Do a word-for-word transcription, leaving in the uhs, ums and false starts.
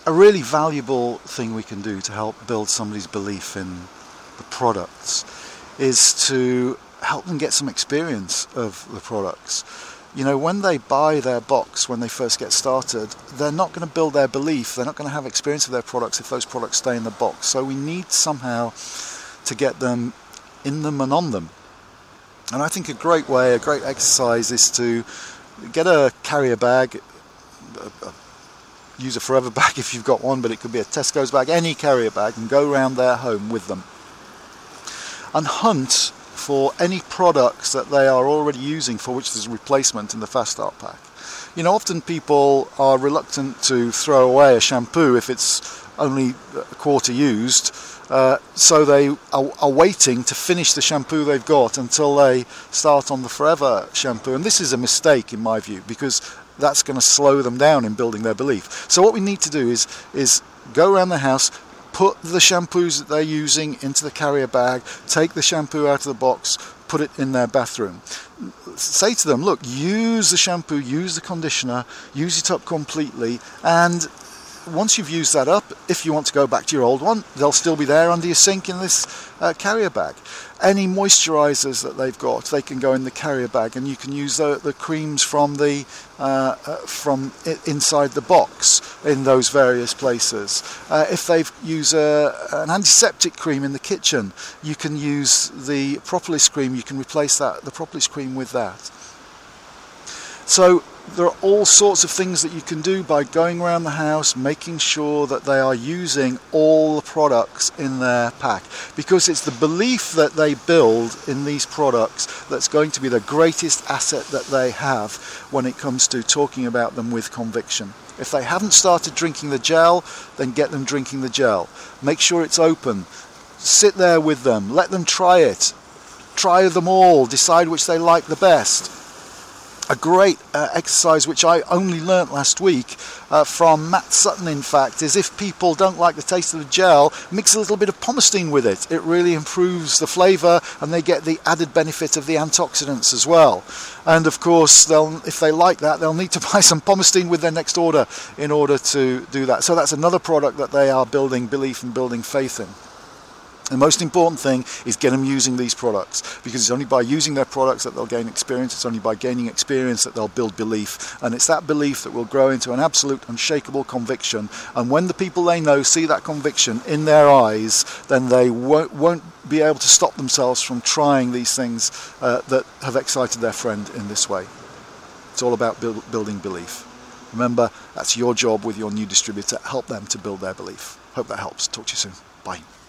a really valuable thing we can do to help build somebody's belief in the products is to help them get some experience of the products. You know, when they buy their box, when they first get started, they're not going to build their belief, they're not going to have experience of their products if those products stay in the box. So we need somehow to get them in them and on them. And I think a great way, a great exercise is to get a carrier bag, a, a, use a Forever bag if you've got one, but it could be a Tesco's bag, any carrier bag, and go around their home with them. And hunt for any products that they are already using for which there's a replacement in the Fast Start pack. You know, often people are reluctant to throw away a shampoo if it's only a quarter used, uh, so they are, are waiting to finish the shampoo they've got until they start on the Forever shampoo. And this is a mistake in my view, because that's going to slow them down in building their belief. So what we need to do is, is go around the house, put the shampoos that they're using into the carrier bag, take the shampoo out of the box, put it in their bathroom. Say to them, look, use the shampoo, use the conditioner, use it up completely, and once you've used that up, if you want to go back to your old one, they'll still be there under your sink in this uh, carrier bag. Any moisturizers that they've got, they can go in the carrier bag, and you can use the, the creams from the uh, uh, from I- inside the box in those various places. Uh, if they've used a, an antiseptic cream in the kitchen, you can use the propolis cream. You can replace that the propolis cream with that. So there are all sorts of things that you can do by going around the house, making sure that they are using all the products in their pack, because it's the belief that they build in these products that's going to be the greatest asset that they have when it comes to talking about them with conviction. If they haven't started drinking the gel, then get them drinking the gel. Make sure it's open. Sit there with them. Let them try it. Try them all. Decide which they like the best. A great uh, exercise which I only learnt last week uh, from Matt Sutton, in fact, is if people don't like the taste of the gel, mix a little bit of Pomestine with it. It really improves the flavour, and they get the added benefit of the antioxidants as well. And of course, they'll, if they like that, they'll need to buy some Pomestine with their next order in order to do that. So that's another product that they are building belief and building faith in. The most important thing is get them using these products, because it's only by using their products that they'll gain experience. It's only by gaining experience that they'll build belief, and it's that belief that will grow into an absolute unshakable conviction. And when the people they know see that conviction in their eyes, then they won't, won't be able to stop themselves from trying these things uh, that have excited their friend in this way. It's all about build, building belief. Remember, that's your job with your new distributor. Help them to build their belief. Hope that helps. Talk to you soon. Bye.